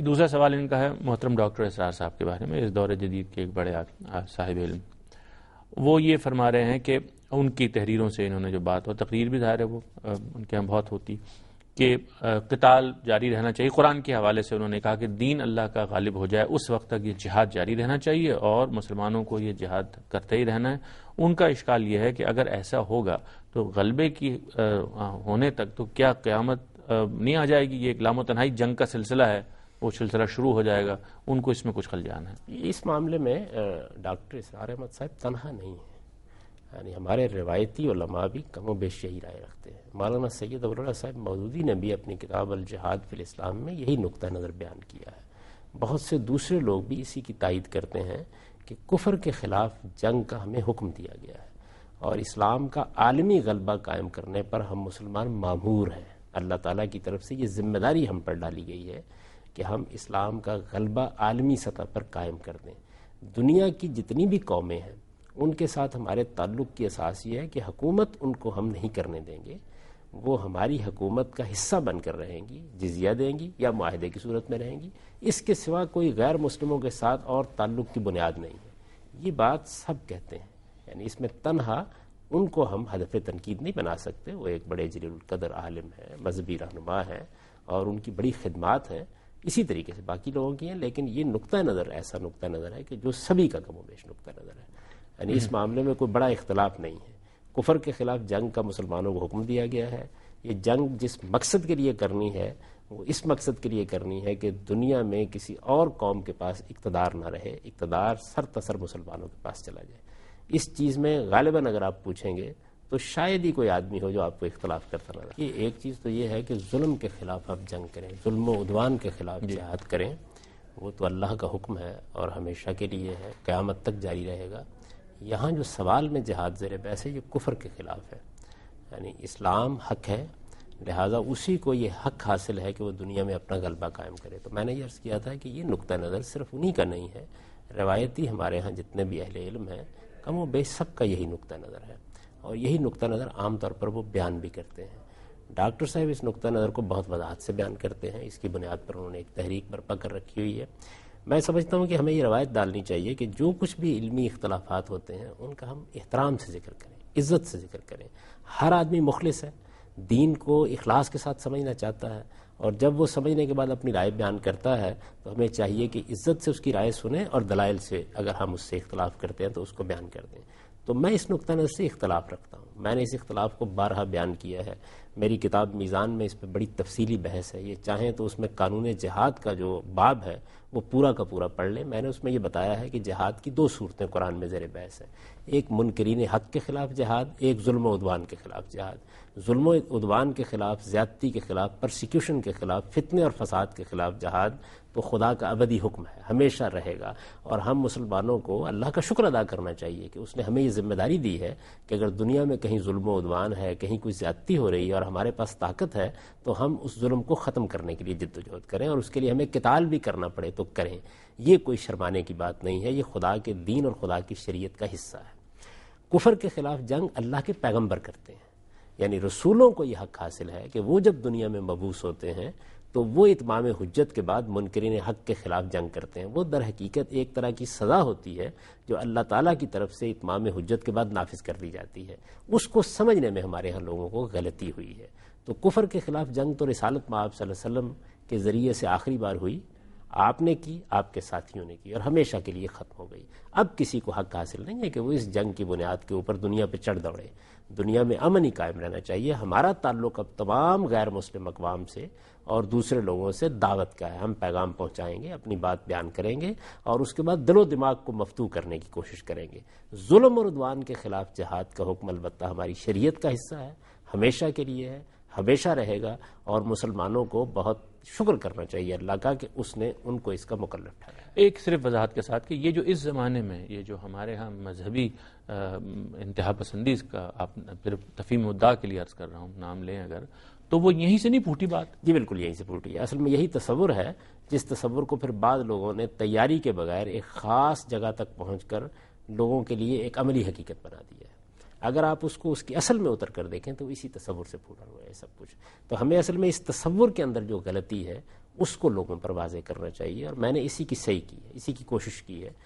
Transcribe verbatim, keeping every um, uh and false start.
دوسرا سوال ان کا ہے محترم ڈاکٹر اسرار صاحب کے بارے میں، اس دور جدید کے ایک بڑے صاحب علم. وہ یہ فرما رہے ہیں کہ ان کی تحریروں سے انہوں نے جو بات، اور تقریر بھی ظاہر ہے وہ ان کے یہاں بہت ہوتی، کہ قتال جاری رہنا چاہیے. قرآن کے حوالے سے انہوں نے کہا کہ دین اللہ کا غالب ہو جائے اس وقت تک یہ جہاد جاری رہنا چاہیے اور مسلمانوں کو یہ جہاد کرتے ہی رہنا ہے. ان کا اشکال یہ ہے کہ اگر ایسا ہوگا تو غلبے کی ہونے تک تو کیا قیامت نہیں آ جائے گی؟ یہ ایک لام و تنہائی جنگ کا سلسلہ ہے، وہ سلسلہ شروع ہو جائے گا. ان کو اس میں کچھ خلجان ہے. اس معاملے میں ڈاکٹر اسرار احمد صاحب تنہا نہیں ہیں، یعنی ہمارے روایتی علماء بھی کم و بیش یہی رائے رکھتے ہیں. مولانا سید ابوالعلا صاحب مودودی نے بھی اپنی کتاب الجہاد فی الاسلام میں یہی نقطہ نظر بیان کیا ہے. بہت سے دوسرے لوگ بھی اسی کی تائید کرتے ہیں کہ کفر کے خلاف جنگ کا ہمیں حکم دیا گیا ہے اور اسلام کا عالمی غلبہ قائم کرنے پر ہم مسلمان مامور ہیں. اللہ تعالیٰ کی طرف سے یہ ذمہ داری ہم پر ڈالی گئی ہے کہ ہم اسلام کا غلبہ عالمی سطح پر قائم کر دیں. دنیا کی جتنی بھی قومیں ہیں ان کے ساتھ ہمارے تعلق کی اساس یہ ہے کہ حکومت ان کو ہم نہیں کرنے دیں گے، وہ ہماری حکومت کا حصہ بن کر رہیں گی، جزیہ دیں گی یا معاہدے کی صورت میں رہیں گی. اس کے سوا کوئی غیر مسلموں کے ساتھ اور تعلق کی بنیاد نہیں ہے. یہ بات سب کہتے ہیں، یعنی اس میں تنہا ان کو ہم ہدف تنقید نہیں بنا سکتے. وہ ایک بڑے جلیل القدر عالم ہیں، مذہبی رہنما ہیں اور ان کی بڑی خدمات ہیں، اسی طریقے سے باقی لوگوں کی ہیں. لیکن یہ نقطہ نظر ایسا نقطہ نظر ہے کہ جو سبھی کا کم و بیش نقطہ نظر ہے، یعنی اس معاملے میں کوئی بڑا اختلاف نہیں ہے. کفر کے خلاف جنگ کا مسلمانوں کو حکم دیا گیا ہے. یہ جنگ جس مقصد کے لیے کرنی ہے وہ اس مقصد کے لیے کرنی ہے کہ دنیا میں کسی اور قوم کے پاس اقتدار نہ رہے، اقتدار سر تسر مسلمانوں کے پاس چلا جائے. اس چیز میں غالباً اگر آپ پوچھیں گے تو شاید ہی کوئی آدمی ہو جو آپ کو اختلاف کرتا نہ رہے. یہ ایک چیز تو یہ ہے کہ ظلم کے خلاف آپ جنگ کریں، ظلم و عدوان کے خلاف جہاد کریں، وہ تو اللہ کا حکم ہے اور ہمیشہ کے لیے ہے، قیامت تک جاری رہے گا. یہاں جو سوال میں جہاد زیر بحث ہے یہ کفر کے خلاف ہے. یعنی اسلام حق ہے، لہٰذا اسی کو یہ حق حاصل ہے کہ وہ دنیا میں اپنا غلبہ قائم کرے. تو میں نے یہ عرض کیا تھا کہ یہ نقطہ نظر صرف انہی کا نہیں ہے، روایتی ہمارے ہاں جتنے بھی اہل علم ہیں کم و بیش سب کا یہی نقطہ نظر ہے اور یہی نقطہ نظر عام طور پر وہ بیان بھی کرتے ہیں. ڈاکٹر صاحب اس نقطہ نظر کو بہت وضاحت سے بیان کرتے ہیں، اس کی بنیاد پر انہوں نے ایک تحریک برپا کر رکھی ہوئی ہے. میں سمجھتا ہوں کہ ہمیں یہ روایت ڈالنی چاہیے کہ جو کچھ بھی علمی اختلافات ہوتے ہیں ان کا ہم احترام سے ذکر کریں، عزت سے ذکر کریں. ہر آدمی مخلص ہے، دین کو اخلاص کے ساتھ سمجھنا چاہتا ہے اور جب وہ سمجھنے کے بعد اپنی رائے بیان کرتا ہے تو ہمیں چاہیے کہ عزت سے اس کی رائے سنیں اور دلائل سے اگر ہم اس سے اختلاف کرتے ہیں تو اس کو بیان کر دیں. تو میں اس نقطہ نظر سے اختلاف رکھتا ہوں، میں نے اس اختلاف کو بارہا بیان کیا ہے. میری کتاب میزان میں اس پہ بڑی تفصیلی بحث ہے، یہ چاہیں تو اس میں قانون جہاد کا جو باب ہے وہ پورا کا پورا پڑھ لیں. میں نے اس میں یہ بتایا ہے کہ جہاد کی دو صورتیں قرآن میں زیر بحث ہیں، ایک منکرین حق کے خلاف جہاد، ایک ظلم و عدوان کے خلاف جہاد. ظلم و عدوان کے خلاف، زیادتی کے خلاف، پرسیکیوشن کے خلاف، فتنے اور فساد کے خلاف جہاد تو خدا کا ابدی حکم ہے، ہمیشہ رہے گا. اور ہم مسلمانوں کو اللہ کا شکر ادا کرنا چاہیے کہ اس نے ہمیں یہ ذمہ داری دی ہے کہ اگر دنیا میں کہیں ظلم و عدوان ہے، کہیں کوئی زیادتی ہو رہی ہے اور ہمارے پاس طاقت ہے تو ہم اس ظلم کو ختم کرنے کے لیے جد و جہد کریں اور اس کے لیے ہمیں قتال بھی کرنا پڑے تو کریں. یہ کوئی شرمانے کی بات نہیں ہے، یہ خدا کے دین اور خدا کی شریعت کا حصہ ہے. کفر کے خلاف جنگ اللہ کے پیغمبر کرتے ہیں، یعنی رسولوں کو یہ حق حاصل ہے کہ وہ جب دنیا میں مبعوث ہوتے ہیں تو وہ اتمام حجت کے بعد منکرین حق کے خلاف جنگ کرتے ہیں. وہ در حقیقت ایک طرح کی سزا ہوتی ہے جو اللہ تعالیٰ کی طرف سے اتمام حجت کے بعد نافذ کر دی جاتی ہے. اس کو سمجھنے میں ہمارے ہاں لوگوں کو غلطی ہوئی ہے. تو کفر کے خلاف جنگ تو رسالت مآب صلی اللہ علیہ وسلم کے ذریعے سے آخری بار ہوئی، آپ نے کی، آپ کے ساتھیوں نے کی اور ہمیشہ کے لیے ختم ہو گئی. اب کسی کو حق حاصل نہیں ہے کہ وہ اس جنگ کی بنیاد کے اوپر دنیا پہ چڑھ دوڑے. دنیا میں امن ہی قائم رہنا چاہیے. ہمارا تعلق اب تمام غیر مسلم اقوام سے اور دوسرے لوگوں سے دعوت کا ہے. ہم پیغام پہنچائیں گے، اپنی بات بیان کریں گے اور اس کے بعد دل و دماغ کو مفتوح کرنے کی کوشش کریں گے. ظلم اور عدوان کے خلاف جہاد کا حکم البتہ ہماری شریعت کا حصہ ہے، ہمیشہ کے لیے ہے، ہمیشہ رہے گا اور مسلمانوں کو بہت شکر کرنا چاہیے اللہ کا کہ اس نے ان کو اس کا مکلف ٹھہرایا. ایک صرف وضاحت کے ساتھ کہ یہ جو اس زمانے میں یہ جو ہمارے ہاں مذہبی انتہا پسندی کا آپ صرف تفہیم مدعا کے لیے عرض کر رہا ہوں، نام لیں اگر، تو وہ یہیں سے نہیں پھوٹی بات؟ جی بالکل یہیں سے پھوٹی ہے. اصل میں یہی تصور ہے جس تصور کو پھر بعض لوگوں نے تیاری کے بغیر ایک خاص جگہ تک پہنچ کر لوگوں کے لیے ایک عملی حقیقت بنا دیا ہے. اگر آپ اس کو اس کی اصل میں اتر کر دیکھیں تو اسی تصور سے پھوٹا ہوا ہے سب کچھ. تو ہمیں اصل میں اس تصور کے اندر جو غلطی ہے اس کو لوگوں پر واضح کرنا چاہیے، اور میں نے اسی کی صحیح کی ہے، اسی کی کوشش کی ہے